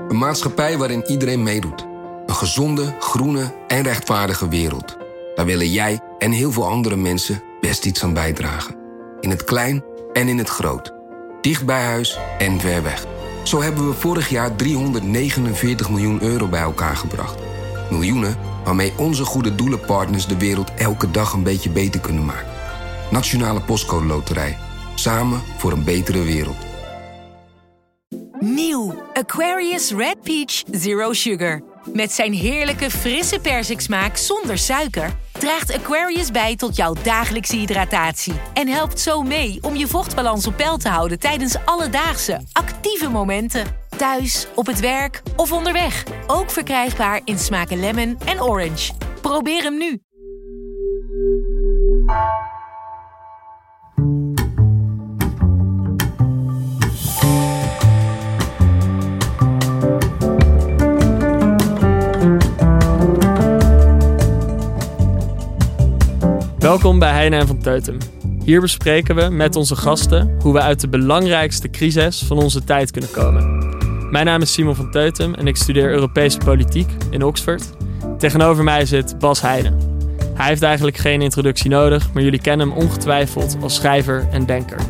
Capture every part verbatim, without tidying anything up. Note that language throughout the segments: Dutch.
Een maatschappij waarin iedereen meedoet. Een gezonde, groene en rechtvaardige wereld. Daar willen jij en heel veel andere mensen best iets aan bijdragen. In het klein en in het groot. Dicht bij huis en ver weg. Zo hebben we vorig jaar driehonderdnegenenveertig miljoen euro bij elkaar gebracht. Miljoenen waarmee onze goede doelenpartners de wereld elke dag een beetje beter kunnen maken. Nationale Postcode Loterij. Samen voor een betere wereld. Nieuw Aquarius Red Peach Zero Sugar. Met zijn heerlijke frisse persiksmaak zonder suiker draagt Aquarius bij tot jouw dagelijkse hydratatie. En helpt zo mee om je vochtbalans op peil te houden tijdens alledaagse, actieve momenten. Thuis, op het werk of onderweg. Ook verkrijgbaar in smaken lemon en orange. Probeer hem nu. Welkom bij Heine en van Teutem. Hier bespreken we met onze gasten hoe we uit de belangrijkste crisis van onze tijd kunnen komen. Mijn naam is Simon van Teutem en ik studeer Europese politiek in Oxford. Tegenover mij zit Bas Heine. Hij heeft eigenlijk geen introductie nodig, maar jullie kennen hem ongetwijfeld als schrijver en denker.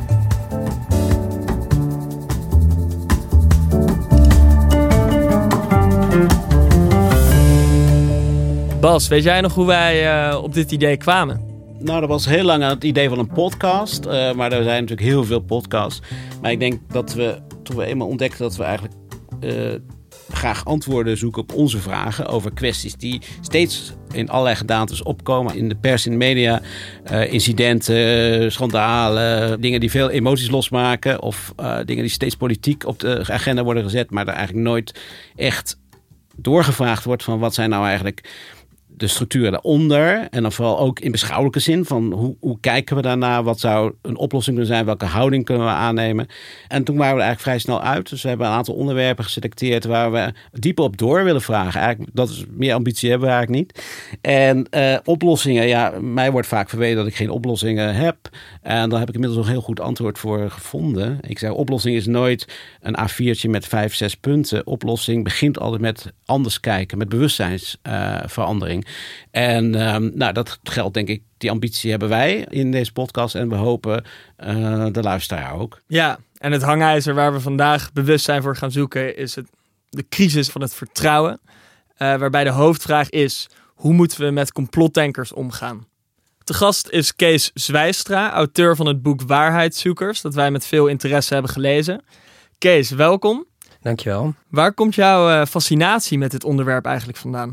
Bas, weet jij nog hoe wij uh, op dit idee kwamen? Nou, dat was heel lang het idee van een podcast. Uh, maar er zijn natuurlijk heel veel podcasts. Maar ik denk dat we, toen we eenmaal ontdekten dat we eigenlijk uh, graag antwoorden zoeken op onze vragen over kwesties die steeds in allerlei gedaantes opkomen. In de pers, in de media, uh, incidenten, schandalen, dingen die veel emoties losmaken. Of uh, dingen die steeds politiek op de agenda worden gezet, maar er eigenlijk nooit echt doorgevraagd wordt van wat zijn nou eigenlijk de structuren daaronder. En dan vooral ook in beschouwelijke zin van hoe, hoe kijken we daarna? Wat zou een oplossing kunnen zijn? Welke houding kunnen we aannemen? En toen waren we er eigenlijk vrij snel uit. Dus we hebben een aantal onderwerpen geselecteerd waar we dieper op door willen vragen. Eigenlijk, dat is meer ambitie hebben we eigenlijk niet. En uh, oplossingen, ja, mij wordt vaak verweten dat ik geen oplossingen heb. En daar heb ik inmiddels nog een heel goed antwoord voor gevonden. Ik zei, oplossing is nooit een A viertje met vijf, zes punten. Oplossing begint altijd met anders kijken, met bewustzijnsverandering. Uh, En um, nou, dat geldt denk ik, die ambitie hebben wij in deze podcast. En we hopen uh, de luisteraar ook. Ja, en het hangijzer waar we vandaag bewustzijn voor gaan zoeken is het, de crisis van het vertrouwen. Uh, waarbij de hoofdvraag is, hoe moeten we met complotdenkers omgaan? Te gast is Kees Zwijstra, auteur van het boek Waarheidszoekers, dat wij met veel interesse hebben gelezen. Kees, welkom. Dankjewel. Waar komt jouw uh, fascinatie met dit onderwerp eigenlijk vandaan?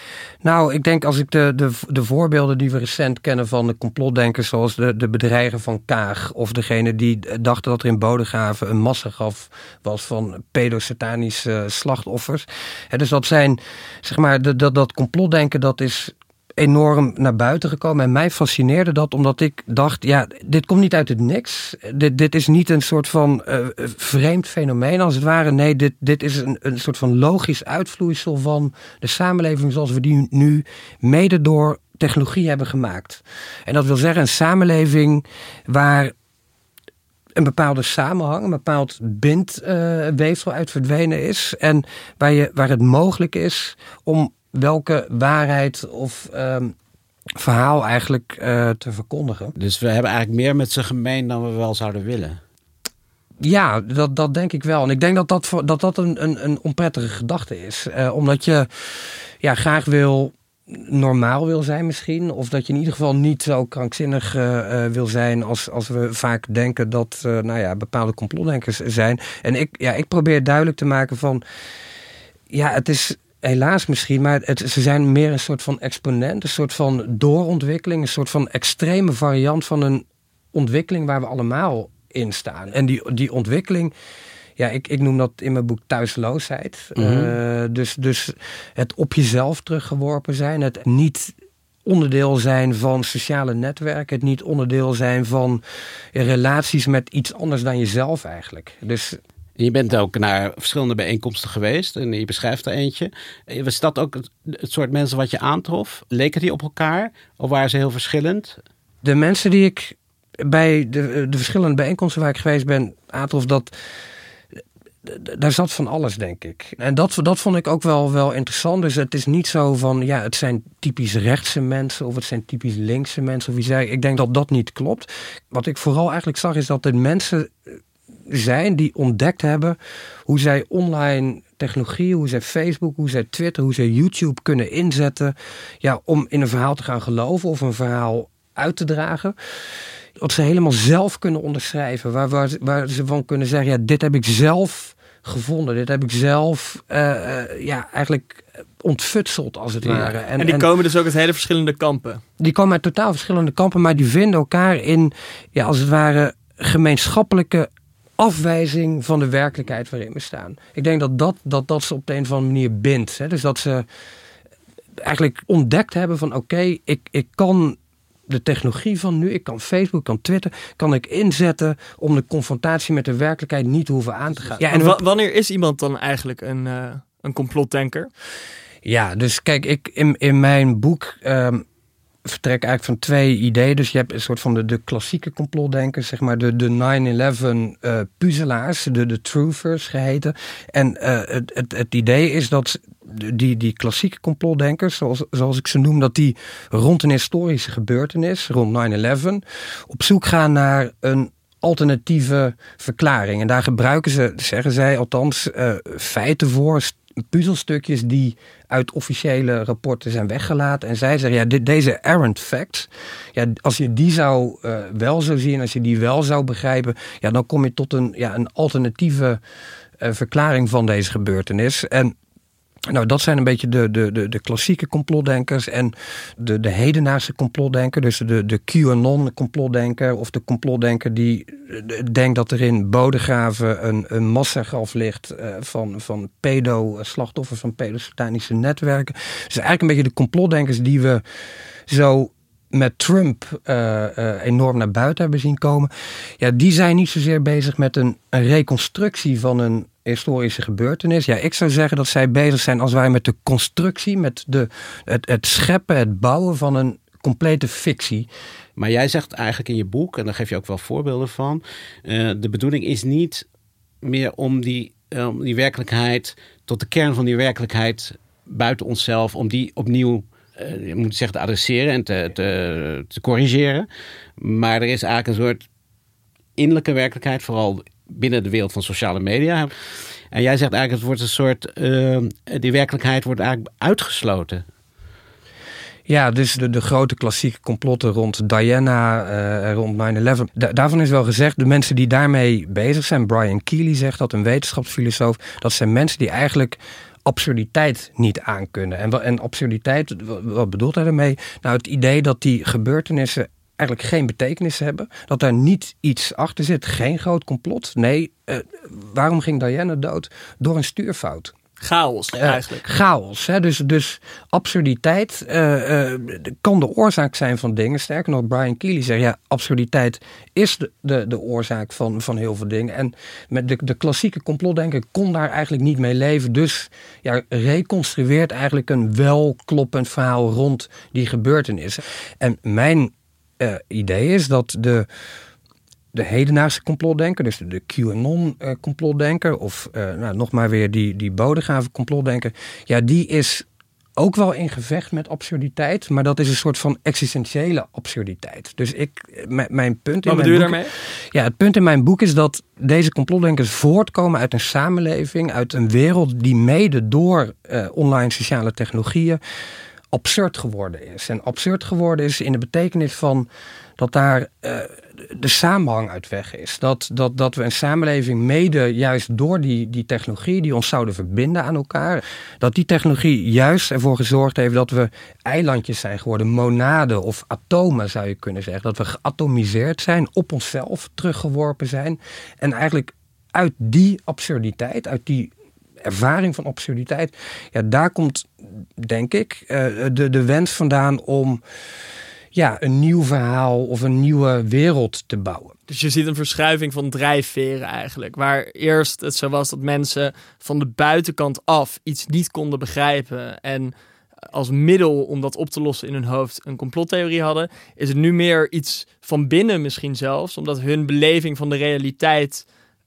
Nou, ik denk als ik de, de, de voorbeelden die we recent kennen van de complotdenkers, zoals de, de bedreiger van Kaag, of degene die dachten dat er in Bodegraven een massagraf was van pedosatanische slachtoffers. He, dus dat zijn, zeg maar, de, dat, dat complotdenken, dat is enorm naar buiten gekomen. En mij fascineerde dat omdat ik dacht, ja, dit komt niet uit het niks. Dit, dit is niet een soort van uh, vreemd fenomeen als het ware. Nee, dit, dit is een, een soort van logisch uitvloeisel van de samenleving zoals we die nu mede door technologie hebben gemaakt. En dat wil zeggen een samenleving waar een bepaalde samenhang, een bepaald bindweefsel uh, uit verdwenen is. En waar, je, waar het mogelijk is om welke waarheid of um, verhaal eigenlijk uh, te verkondigen. Dus we hebben eigenlijk meer met ze gemeen dan we wel zouden willen. Ja, dat, dat denk ik wel. En ik denk dat dat, dat, dat een, een, een onprettige gedachte is. Uh, omdat je ja, graag wil normaal wil zijn misschien. Of dat je in ieder geval niet zo krankzinnig uh, uh, wil zijn als, als we vaak denken dat uh, nou ja, bepaalde complotdenkers zijn. En ik, ja, ik probeer duidelijk te maken van, ja, het is helaas misschien, maar het, ze zijn meer een soort van exponent, een soort van doorontwikkeling, een soort van extreme variant van een ontwikkeling waar we allemaal in staan. En die, die ontwikkeling, ja, ik, ik noem dat in mijn boek thuisloosheid. Mm-hmm. Uh, dus, dus het op jezelf teruggeworpen zijn, het niet onderdeel zijn van sociale netwerken, het niet onderdeel zijn van relaties met iets anders dan jezelf eigenlijk. Dus je bent ook naar verschillende bijeenkomsten geweest en je beschrijft er eentje. Was dat ook het, het soort mensen wat je aantrof? Leken die op elkaar of waren ze heel verschillend? De mensen die ik bij de, de verschillende bijeenkomsten waar ik geweest ben aantrof, dat d- daar zat van alles, denk ik. En dat, dat vond ik ook wel, wel interessant. Dus het is niet zo van, ja, het zijn typisch rechtse mensen of het zijn typisch linkse mensen. Of wie zei, ik denk dat dat niet klopt. Wat ik vooral eigenlijk zag is dat er mensen zijn die ontdekt hebben hoe zij online technologie, hoe zij Facebook, hoe zij Twitter, hoe zij YouTube kunnen inzetten, ja, om in een verhaal te gaan geloven of een verhaal uit te dragen. Wat ze helemaal zelf kunnen onderschrijven. Waar, waar, waar ze van kunnen zeggen, ja, dit heb ik zelf gevonden. Dit heb ik zelf uh, uh, ja, eigenlijk ontfutseld, als het ja. ware. En, en die en, komen dus ook uit hele verschillende kampen. Die komen uit totaal verschillende kampen, maar die vinden elkaar in, ja, als het ware, gemeenschappelijke afwijzing van de werkelijkheid waarin we staan. Ik denk dat dat, dat, dat ze op de een of andere manier bindt. Hè? Dus dat ze eigenlijk ontdekt hebben van, oké, okay, ik, ik kan de technologie van nu, ik kan Facebook, ik kan Twitter, kan ik inzetten om de confrontatie met de werkelijkheid niet te hoeven aan te gaan. Ja, en w- wanneer is iemand dan eigenlijk een, uh, een complotdenker? Ja, dus kijk, ik in, in mijn boek um, vertrek eigenlijk van twee ideeën. Dus je hebt een soort van de, de klassieke complotdenkers, zeg maar de, de nine eleven uh, puzzelaars, de, de truthers geheten. En uh, het, het, het idee is dat die, die klassieke complotdenkers, zoals, zoals ik ze noem, dat die rond een historische gebeurtenis, rond nine eleven, op zoek gaan naar een alternatieve verklaring. En daar gebruiken ze, zeggen zij althans, uh, feiten voor, puzzelstukjes die uit officiële rapporten zijn weggelaten. En zij zeggen, ja, dit, deze errant facts, ja, als je die zou uh, wel zou zien, als je die wel zou begrijpen, ja, dan kom je tot een, ja, een alternatieve uh, verklaring van deze gebeurtenis. En nou, dat zijn een beetje de, de, de, de klassieke complotdenkers en de, de hedendaagse complotdenker. Dus de, de QAnon-complotdenker of de complotdenker die denkt dat er in Bodegraven een, een massagraf ligt uh, van, van pedo-slachtoffers van pedosatanische netwerken. Dus eigenlijk een beetje de complotdenkers die we zo met Trump uh, uh, enorm naar buiten hebben zien komen. Ja, die zijn niet zozeer bezig met een, een reconstructie van een historische gebeurtenis. Ja, ik zou zeggen dat zij bezig zijn als wij met de constructie, met de, het, het scheppen, het bouwen van een complete fictie. Maar jij zegt eigenlijk in je boek, en daar geef je ook wel voorbeelden van, uh, de bedoeling is niet meer om die, uh, om die werkelijkheid, tot de kern van die werkelijkheid buiten onszelf, om die opnieuw Uh, je moet zeggen te adresseren en te, te, te corrigeren. Maar er is eigenlijk een soort innerlijke werkelijkheid, vooral binnen de wereld van sociale media. En jij zegt eigenlijk, het wordt een soort, uh, die werkelijkheid wordt eigenlijk uitgesloten. Ja, dus de, de grote klassieke complotten rond Diana, uh, rond nine eleven. Da- daarvan is wel gezegd, de mensen die daarmee bezig zijn, Brian Keeley zegt dat, een wetenschapsfilosoof, dat zijn mensen die eigenlijk absurditeit niet aankunnen. En, en absurditeit, wat bedoelt hij daarmee? Nou, het idee dat die gebeurtenissen eigenlijk geen betekenis hebben. Dat daar niet iets achter zit. Geen groot complot. Nee, uh, waarom ging Diana dood? Door een stuurfout. Chaos eigenlijk. Uh, chaos. Hè? Dus, dus absurditeit uh, uh, kan de oorzaak zijn van dingen. Sterker nog, Brian Keeley zegt, ja, absurditeit is de, de, de oorzaak van, van heel veel dingen. En met de, de klassieke complotdenker kon daar eigenlijk niet mee leven. Dus ja, reconstrueert eigenlijk een wel kloppend verhaal rond die gebeurtenissen. En mijn uh, idee is dat de De hedendaagse complotdenker, dus de QAnon-complotdenker, of uh, nou, nog maar weer die, die Bodegraven-complotdenker, ja, die is ook wel in gevecht met absurditeit, maar dat is een soort van existentiële absurditeit. Dus ik, m- mijn punt in Wat mijn bedoel je boek, daarmee? Ja, het punt in mijn boek is dat deze complotdenkers voortkomen uit een samenleving, uit een wereld die mede door uh, online sociale technologieën absurd geworden is. En absurd geworden is in de betekenis van dat daar uh, de samenhang uit weg is. Dat, dat, dat we een samenleving mede juist door die, die technologie die ons zouden verbinden aan elkaar, dat die technologie juist ervoor gezorgd heeft dat we eilandjes zijn geworden, monaden of atomen zou je kunnen zeggen. Dat we geatomiseerd zijn, op onszelf teruggeworpen zijn. En eigenlijk uit die absurditeit, uit die ervaring van absurditeit, ja, daar komt, denk ik, uh, de, de wens vandaan om ja, een nieuw verhaal of een nieuwe wereld te bouwen. Dus je ziet een verschuiving van drijfveren eigenlijk. Waar eerst het zo was dat mensen van de buitenkant af iets niet konden begrijpen en als middel om dat op te lossen in hun hoofd een complottheorie hadden, is het nu meer iets van binnen misschien zelfs, omdat hun beleving van de realiteit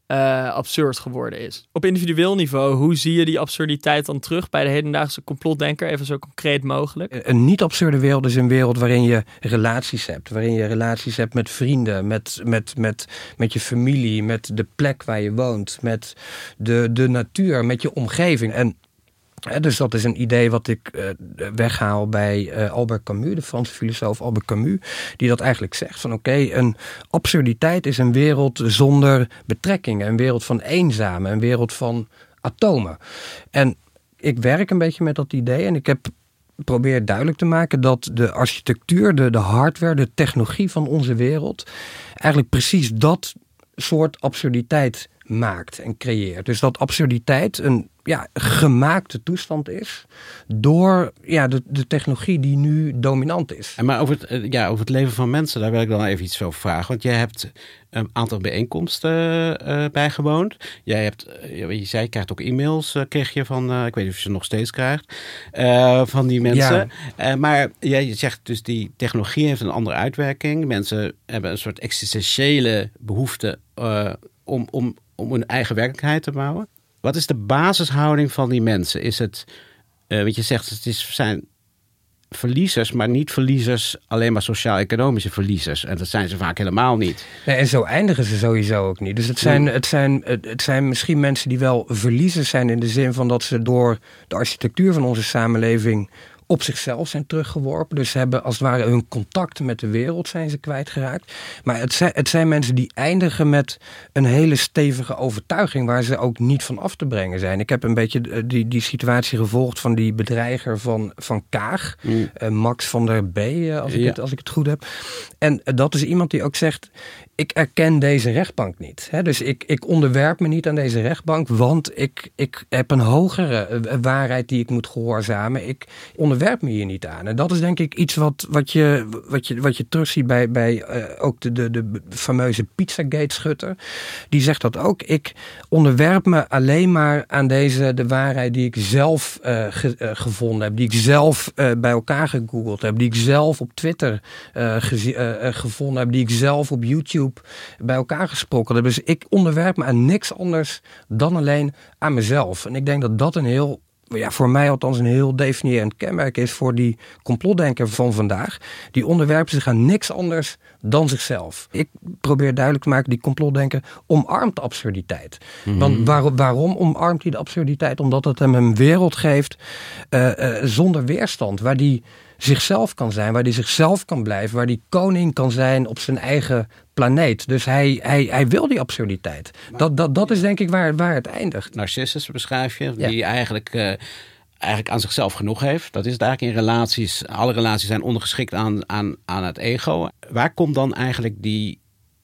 uh, absurd geworden is. Op individueel niveau, hoe zie je die absurditeit dan terug bij de hedendaagse complotdenker? Even zo concreet mogelijk. Een niet absurde wereld is een wereld waarin je relaties hebt. Waarin je relaties hebt met vrienden, met, met, met, met je familie, met de plek waar je woont, met de, de natuur, met je omgeving. En dus dat is een idee wat ik uh, weghaal bij uh, Albert Camus, de Franse filosoof Albert Camus, die dat eigenlijk zegt van oké, okay, een absurditeit is een wereld zonder betrekkingen, een wereld van eenzamen, een wereld van atomen. En ik werk een beetje met dat idee en ik heb probeer duidelijk te maken dat de architectuur, de, de hardware, de technologie van onze wereld eigenlijk precies dat soort absurditeit maakt en creëert. Dus dat absurditeit een ja, gemaakte toestand is door ja, de, de technologie die nu dominant is. En maar over het, ja, over het leven van mensen, daar wil ik dan even iets over vragen. Want jij hebt een aantal bijeenkomsten uh, bijgewoond. Jij hebt, uh, je zei, je krijgt ook e-mails, uh, kreeg je van, uh, ik weet niet of je ze nog steeds krijgt, uh, van die mensen. Ja. Uh, maar jij zegt dus die technologie heeft een andere uitwerking. Mensen hebben een soort existentiële behoefte uh, om, om, om hun eigen werkelijkheid te bouwen. Wat is de basishouding van die mensen? Is het, uh, wat je zegt, het is, zijn verliezers, maar niet verliezers, alleen maar sociaal-economische verliezers. En dat zijn ze vaak helemaal niet. Nee, en zo eindigen ze sowieso ook niet. Dus het zijn, het zijn, het zijn misschien mensen die wel verliezers zijn in de zin van dat ze door de architectuur van onze samenleving op zichzelf zijn teruggeworpen. Dus ze hebben als het ware hun contact met de wereld zijn ze kwijtgeraakt. Maar het zijn, het zijn mensen die eindigen met een hele stevige overtuiging waar ze ook niet van af te brengen zijn. Ik heb een beetje die, die situatie gevolgd van die bedreiger van, van Kaag. Mm. Uh, Max van der B, uh, als, ik ja. het, als ik het goed heb. En uh, dat is iemand die ook zegt, ik erken deze rechtbank niet. Hè? Dus ik, ik onderwerp me niet aan deze rechtbank, want ik, ik heb een hogere uh, waarheid die ik moet gehoorzamen. Ik onderwerp me hier niet aan. En dat is denk ik iets wat, wat, je, wat, je, wat je terugziet bij, bij uh, ook de, de, de fameuze Pizzagate-schutter. Die zegt dat ook. Ik onderwerp me alleen maar aan deze, de waarheid die ik zelf uh, ge, uh, gevonden heb. Die ik zelf uh, bij elkaar gegoogeld heb. Die ik zelf op Twitter uh, gezi, uh, uh, gevonden heb. Die ik zelf op YouTube bij elkaar gesproken heb. Dus ik onderwerp me aan niks anders dan alleen aan mezelf. En ik denk dat dat een heel, ja, voor mij althans een heel definiërend kenmerk is voor die complotdenker van vandaag. Die onderwerpen zich aan niks anders dan zichzelf. Ik probeer duidelijk te maken, die complotdenker omarmt de absurditeit. Mm-hmm. Want waar, waarom omarmt hij de absurditeit? Omdat het hem een wereld geeft uh, uh, zonder weerstand, waar die zichzelf kan zijn, waar hij zichzelf kan blijven, waar hij koning kan zijn op zijn eigen planeet. Dus hij, hij, hij wil die absurditeit. Dat, dat, dat is denk ik waar, waar het eindigt. Narcissus beschrijf je, ja. die eigenlijk, uh, eigenlijk aan zichzelf genoeg heeft. Dat is het eigenlijk in relaties. Alle relaties zijn ondergeschikt aan, aan, aan het ego. Waar komt dan eigenlijk die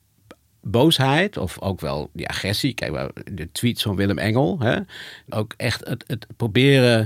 boosheid of ook wel die agressie? Kijk, de tweets van Willem Engel. Hè? Ook echt het, het proberen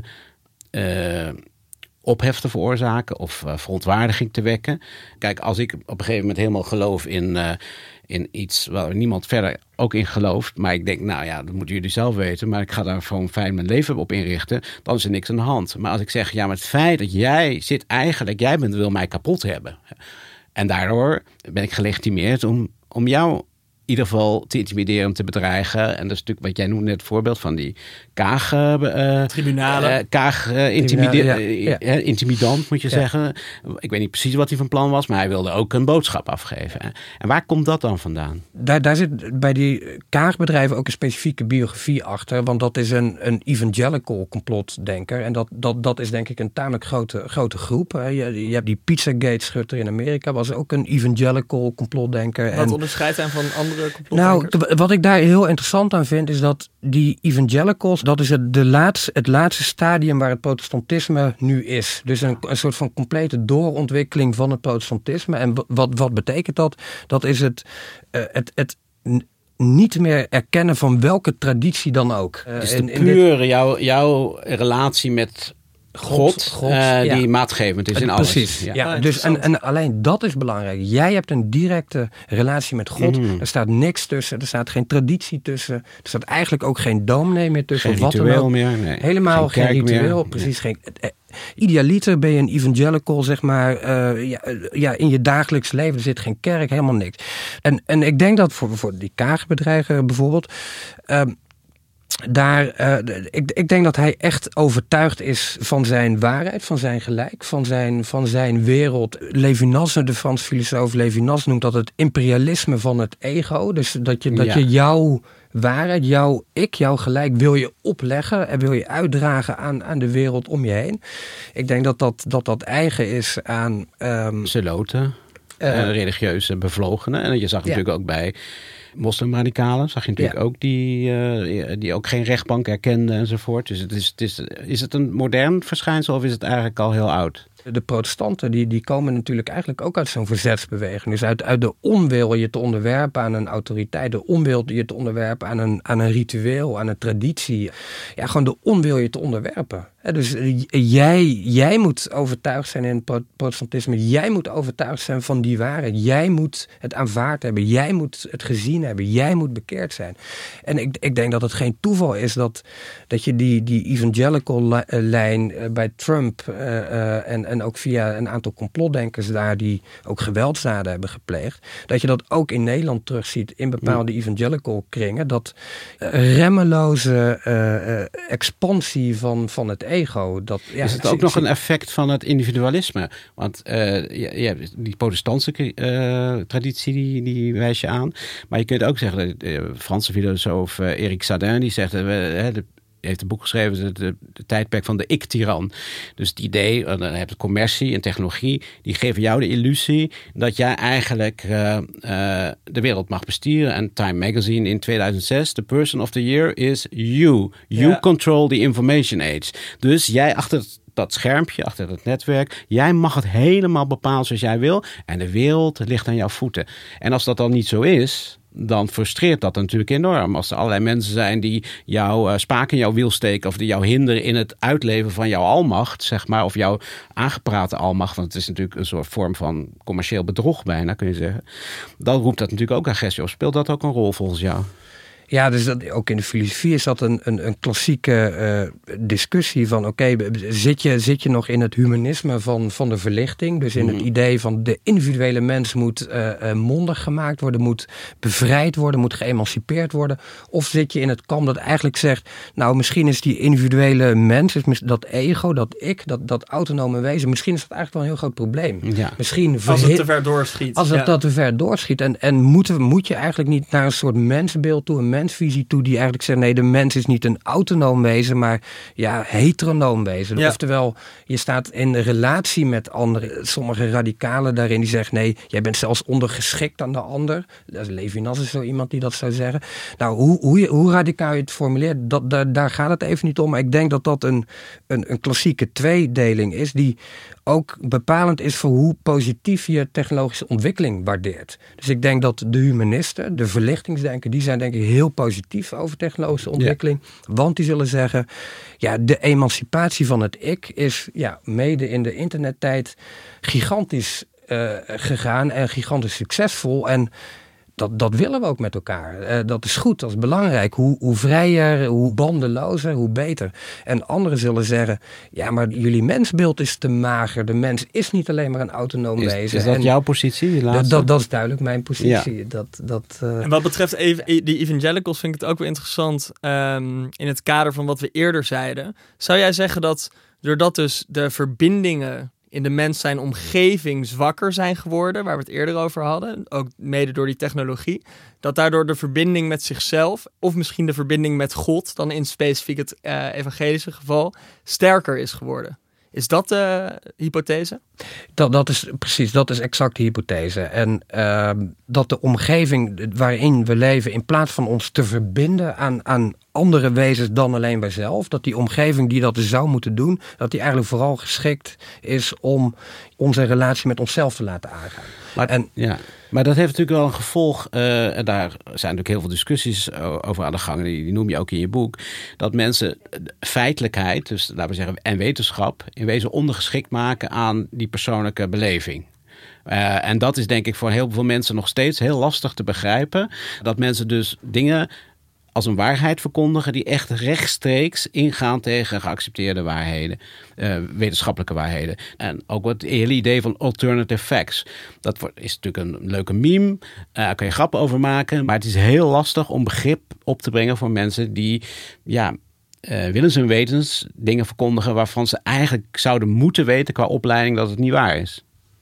Uh, ophef te veroorzaken of uh, verontwaardiging te wekken. Kijk, als ik op een gegeven moment helemaal geloof in, uh, in iets waar niemand verder ook in gelooft, maar ik denk, nou ja, dat moeten jullie zelf weten, maar ik ga daar gewoon fijn mijn leven op inrichten, dan is er niks aan de hand. Maar als ik zeg, ja, maar het feit dat jij zit eigenlijk, jij bent, wil mij kapot hebben. En daardoor ben ik gelegitimeerd om, om jou in ieder geval te intimideren, te bedreigen. En dat is natuurlijk wat jij noemde net het voorbeeld van die Kaag uh, tribunalen. Uh, Kaag uh, intimide- ja, ja. Uh, intimidant moet je ja. zeggen. Ik weet niet precies wat hij van plan was, maar hij wilde ook een boodschap afgeven. En waar komt dat dan vandaan? Daar, daar zit bij die Kaagbedrijven ook een specifieke biografie achter, want dat is een, een evangelical complotdenker. En dat, dat, dat is denk ik een tamelijk grote, grote groep. Je, je hebt die Pizzagate-schutter in Amerika, was ook een evangelical complotdenker. Wat en onderscheidt hem van andere? Nou, wat ik daar heel interessant aan vind, is dat die evangelicals, dat is het, de laatste, het laatste stadium waar het protestantisme nu is. Dus een, een soort van complete doorontwikkeling van het protestantisme. En wat, wat betekent dat? Dat is het, uh, het, het niet meer erkennen van welke traditie dan ook. Uh, dus de in, in pure, dit... jouw, jouw relatie met God, God, God uh, die ja. maatgevend is in alles. Precies. Ja. Ja, dus en, en alleen dat is belangrijk. Jij hebt een directe relatie met God. Mm. Er staat niks tussen. Er staat geen traditie tussen. Er staat eigenlijk ook geen dominee meer tussen. Geen wat ritueel dan meer. Nee. Helemaal geen, geen ritueel. Meer. Precies. Nee. Geen, idealiter, ben je een evangelical, zeg maar. Uh, ja, ja, in je dagelijks leven, er zit geen kerk, helemaal niks. En, en ik denk dat voor, voor die Kaag-bedreiger bijvoorbeeld... Uh, Daar, uh, ik, ik denk dat hij echt overtuigd is van zijn waarheid, van zijn gelijk, van zijn, van zijn wereld. Levinas, de Franse filosoof Levinas, noemt dat het imperialisme van het ego. Dus dat je, dat ja. je jouw waarheid, jouw ik, jouw gelijk wil je opleggen en wil je uitdragen aan, aan de wereld om je heen. Ik denk dat dat, dat, dat eigen is aan... Um, Zeloten, uh, uh, religieuze bevlogenen. En je zag ja. natuurlijk ook bij... moslimradicalen, zag je natuurlijk ja. ook, die, uh, die ook geen rechtbank erkenden enzovoort. Dus het is, het is, is het een modern verschijnsel of is het eigenlijk al heel oud? De protestanten die, die komen natuurlijk eigenlijk ook uit zo'n verzetsbeweging. Dus uit, uit de onwil je te onderwerpen aan een autoriteit. De onwil je te onderwerpen aan een, aan een ritueel, aan een traditie. Ja, gewoon de onwil je te onderwerpen. He, dus jij, jij moet overtuigd zijn in het protestantisme. Jij moet overtuigd zijn van die waarheid. Jij moet het aanvaard hebben. Jij moet het gezien hebben. Jij moet bekeerd zijn. En ik, ik denk dat het geen toeval is dat, dat je die, die evangelical lijn bij Trump uh, uh, en en ook via een aantal complotdenkers daar die ook geweldsdaden hebben gepleegd, dat je dat ook in Nederland terugziet in bepaalde ja. evangelical kringen, dat uh, remmeloze uh, uh, expansie van, van het ego. Dat, ja, is het ook nog een effect van het individualisme? Want uh, je, je hebt die protestantse uh, traditie, die, die wijs je aan. Maar je kunt ook zeggen, de Franse filosoof uh, Eric Sadin, die zegt, uh, de heeft een boek geschreven, de, de, de tijdperk van de ik-tiran. Dus het idee, dan heb je commercie en technologie, die geven jou de illusie dat jij eigenlijk uh, uh, de wereld mag besturen. En Time Magazine in tweeduizend zes, the person of the year is you. You ja. control the information age. Dus jij achter het dat schermpje, achter het netwerk, jij mag het helemaal bepalen zoals jij wil en de wereld ligt aan jouw voeten. En als dat dan niet zo is, dan frustreert dat natuurlijk enorm. Als er allerlei mensen zijn die jouw uh, spaak in jouw wiel steken of die jou hinderen in het uitleven van jouw almacht, zeg maar, of jouw aangeprate almacht, want het is natuurlijk een soort vorm van commercieel bedrog bijna, kun je zeggen. Dan roept dat natuurlijk ook agressie op. Speelt dat ook een rol volgens jou? Ja, dus dat, ook in de filosofie is dat een, een, een klassieke uh, discussie van oké, okay, zit, je, zit je nog in het humanisme van, van de verlichting? Dus in mm. het idee van de individuele mens moet uh, uh, mondig gemaakt worden, moet bevrijd worden, moet geëmancipeerd worden? Of zit je in het kamp dat eigenlijk zegt, nou misschien is die individuele mens, is dat ego, dat ik, dat, dat autonome wezen, misschien is dat eigenlijk wel een heel groot probleem. Ja. Misschien als het te ver doorschiet. Als het ja. dat te ver doorschiet. En, en moet, moet je eigenlijk niet naar een soort mensbeeld toe, een mensvisie toe die eigenlijk zegt, nee, de mens is niet een autonoom wezen, maar ja, heteronoom wezen. Ja. Oftewel, je staat in relatie met anderen. Sommige radicalen daarin die zeggen, nee, jij bent zelfs ondergeschikt aan de ander. Levinas is zo iemand die dat zou zeggen. Nou, hoe, hoe, hoe radicaal je het formuleert, dat, daar, daar gaat het even niet om. Maar ik denk dat dat een, een, een klassieke tweedeling is, die ook bepalend is voor hoe positief je technologische ontwikkeling waardeert. Dus ik denk dat de humanisten, de verlichtingsdenken, die zijn denk ik heel positief over technologische ontwikkeling. Ja. Want die zullen zeggen, ja, de emancipatie van het ik is ja, mede in de internettijd gigantisch uh, gegaan en gigantisch succesvol. En Dat, dat willen we ook met elkaar. Uh, dat is goed, dat is belangrijk. Hoe, hoe vrijer, hoe bandelozer, hoe beter. En anderen zullen zeggen, ja, maar jullie mensbeeld is te mager. De mens is niet alleen maar een autonoom is, wezen. Is dat en jouw positie? Die dat, dat, dat is duidelijk mijn positie. Ja. Dat, dat, uh... En wat betreft ev- die evangelicals vind ik het ook wel interessant um, in het kader van wat we eerder zeiden. Zou jij zeggen dat doordat dus de verbindingen in de mens zijn omgeving zwakker zijn geworden, waar we het eerder over hadden, ook mede door die technologie, dat daardoor de verbinding met zichzelf, of misschien de verbinding met God, dan in specifiek het uh, evangelische geval, sterker is geworden? Is dat de hypothese? Dat, dat is precies, dat is exact de hypothese. En uh, dat de omgeving waarin we leven, in plaats van ons te verbinden aan, aan andere wezens dan alleen wij zelf, dat die omgeving die dat zou moeten doen, dat die eigenlijk vooral geschikt is om onze relatie met onszelf te laten aangaan. Maar, en, ja. maar dat heeft natuurlijk wel een gevolg, uh, en daar zijn natuurlijk heel veel discussies over aan de gang, die, die noem je ook in je boek, dat mensen feitelijkheid, dus laten we zeggen, en wetenschap, in wezen ondergeschikt maken aan die persoonlijke beleving. Uh, en dat is denk ik voor heel veel mensen nog steeds heel lastig te begrijpen, dat mensen dus dingen als een waarheid verkondigen die echt rechtstreeks ingaan tegen geaccepteerde waarheden, uh, wetenschappelijke waarheden. En ook het hele idee van alternative facts. Dat wordt, is natuurlijk een leuke meme, uh, daar kan je grappen over maken, maar het is heel lastig om begrip op te brengen voor mensen die, ja, uh, willens en wetens dingen verkondigen waarvan ze eigenlijk zouden moeten weten qua opleiding dat het niet waar is.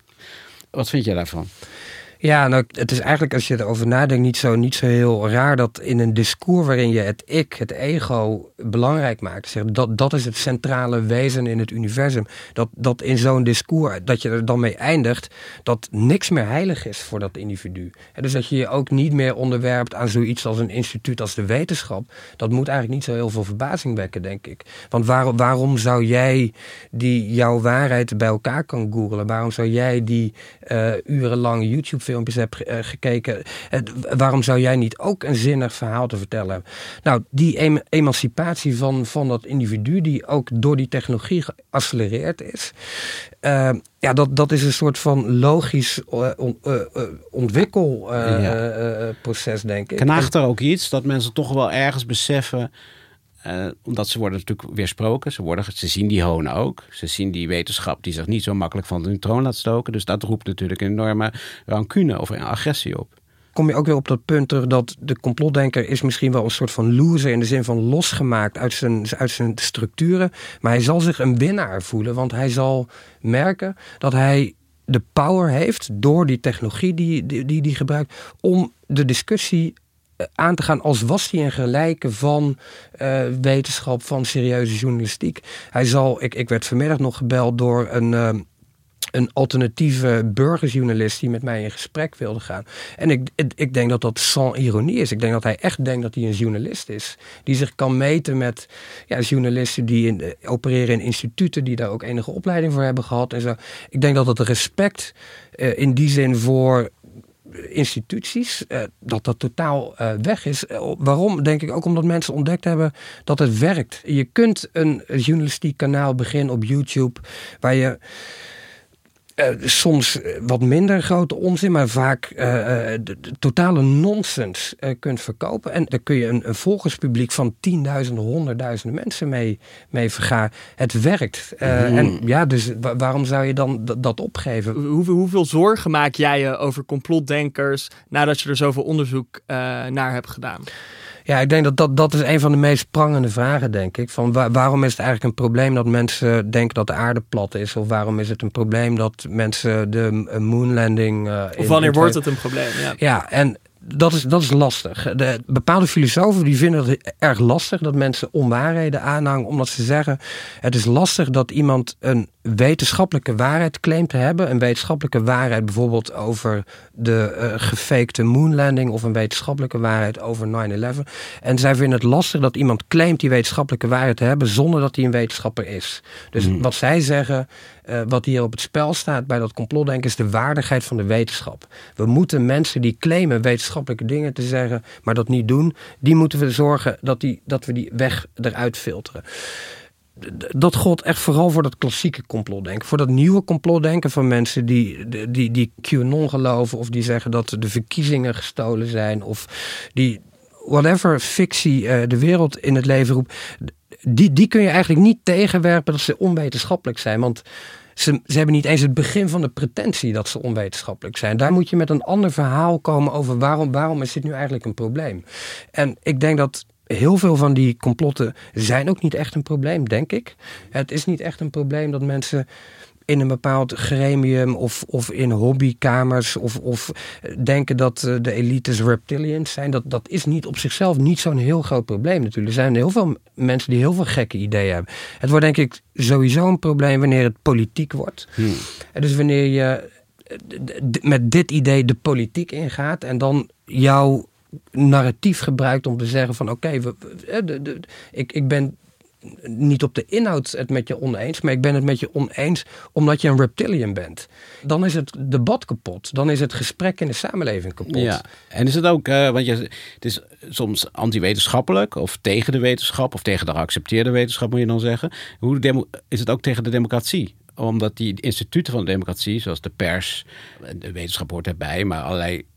Wat vind jij daarvan? Ja, nou, het is eigenlijk, als je erover nadenkt, niet zo, niet zo heel raar dat in een discours waarin je het ik, het ego, belangrijk maakt. Zeg, dat, dat is het centrale wezen in het universum. Dat, dat in zo'n discours, dat je er dan mee eindigt, dat niks meer heilig is voor dat individu. En dus dat je je ook niet meer onderwerpt aan zoiets als een instituut als de wetenschap. Dat moet eigenlijk niet zo heel veel verbazing wekken, denk ik. Want waar, waarom zou jij die jouw waarheid bij elkaar kan googlen? Waarom zou jij die uh, urenlang YouTube filmpjes hebt uh, gekeken. Uh, waarom zou jij niet ook een zinnig verhaal te vertellen hebben? Nou, die em- emancipatie van, van dat individu, die ook door die technologie geaccelereerd is. Uh, ja, dat, dat is een soort van logisch uh, on, uh, uh, ontwikkelproces, uh, ja. denk ik. Knaagt er ook iets dat mensen toch wel ergens beseffen, Uh, omdat ze worden natuurlijk weersproken. Ze, worden, ze zien die honen ook. Ze zien die wetenschap die zich niet zo makkelijk van de neutron laat stoken. Dus dat roept natuurlijk een enorme rancune of agressie op. Kom je ook weer op dat punt terug dat de complotdenker is misschien wel een soort van loser in de zin van losgemaakt uit zijn, uit zijn structuren. Maar hij zal zich een winnaar voelen, want hij zal merken dat hij de power heeft door die technologie die die, die, die gebruikt om de discussie aan te gaan als was hij een gelijke van uh, wetenschap, van serieuze journalistiek. Hij zal, ik, ik werd vanmiddag nog gebeld door een, uh, een alternatieve burgerjournalist die met mij in gesprek wilde gaan. En ik, ik, ik denk dat dat sans ironie is. Ik denk dat hij echt denkt dat hij een journalist is. Die zich kan meten met ja, journalisten die in, uh, opereren in instituten, die daar ook enige opleiding voor hebben gehad en zo. Ik denk dat het respect uh, in die zin voor instituties, uh, dat dat totaal uh, weg is. Uh, waarom? Denk ik ook omdat mensen ontdekt hebben dat het werkt. Je kunt een journalistiek kanaal beginnen op YouTube waar je Uh, soms wat minder grote onzin, maar vaak uh, de, de totale nonsens uh, kunt verkopen. En daar kun je een, een volgerspubliek van tienduizenden, honderdduizenden mensen mee, mee vergaren. Het werkt. Uh, mm. En ja, dus wa- waarom zou je dan d- dat opgeven? Hoeveel, hoeveel zorgen maak jij je over complotdenkers nadat je er zoveel onderzoek uh, naar hebt gedaan? Ja, ik denk dat, dat dat is een van de meest prangende vragen, denk ik. Van waar, waarom is het eigenlijk een probleem dat mensen denken dat de aarde plat is? Of waarom is het een probleem dat mensen de uh, moonlanding... Uh, of wanneer in, wordt het een probleem? Ja, ja en dat is, dat is lastig. De, bepaalde filosofen die vinden het erg lastig dat mensen onwaarheden aanhangen, omdat ze zeggen, het is lastig dat iemand een wetenschappelijke waarheid claimt te hebben. Een wetenschappelijke waarheid bijvoorbeeld over de uh, gefakte moonlanding of een wetenschappelijke waarheid over nine eleven. En zij vinden het lastig dat iemand claimt die wetenschappelijke waarheid te hebben zonder dat hij een wetenschapper is. Dus mm. wat zij zeggen, uh, wat hier op het spel staat bij dat complotdenken is de waardigheid van de wetenschap. We moeten mensen die claimen wetenschappelijke dingen te zeggen, maar dat niet doen, die moeten we zorgen dat, die, dat we die weg eruit filteren. Dat gold echt vooral voor dat klassieke complotdenken. Voor dat nieuwe complotdenken van mensen die, die, die QAnon geloven, of die zeggen dat de verkiezingen gestolen zijn, of die whatever fictie uh, de wereld in het leven roept. Die, die kun je eigenlijk niet tegenwerpen dat ze onwetenschappelijk zijn. Want Ze, ze hebben niet eens het begin van de pretentie dat ze onwetenschappelijk zijn. Daar moet je met een ander verhaal komen over waarom, waarom is dit nu eigenlijk een probleem. En ik denk dat heel veel van die complotten zijn ook niet echt een probleem, denk ik. Het is niet echt een probleem dat mensen in een bepaald gremium of, of in hobbykamers of, of denken dat de elites reptilians zijn. Dat, dat is niet op zichzelf niet zo'n heel groot probleem natuurlijk. Er zijn heel veel mensen die heel veel gekke ideeën hebben. Het wordt denk ik sowieso een probleem wanneer het politiek wordt. Hmm. En dus wanneer je met dit idee de politiek ingaat en dan jouw narratief gebruikt om te zeggen van oké, okay, ik, ik ben niet op de inhoud het met je oneens, maar ik ben het met je oneens omdat je een reptilian bent. Dan is het debat kapot. Dan is het gesprek in de samenleving kapot. Ja, en is het ook, uh, want je, het is soms anti-wetenschappelijk of tegen de wetenschap of tegen de geaccepteerde wetenschap moet je dan zeggen. Hoe demo, is het ook tegen de democratie? Omdat die instituten van de democratie, zoals de pers, de wetenschap hoort erbij, maar allerlei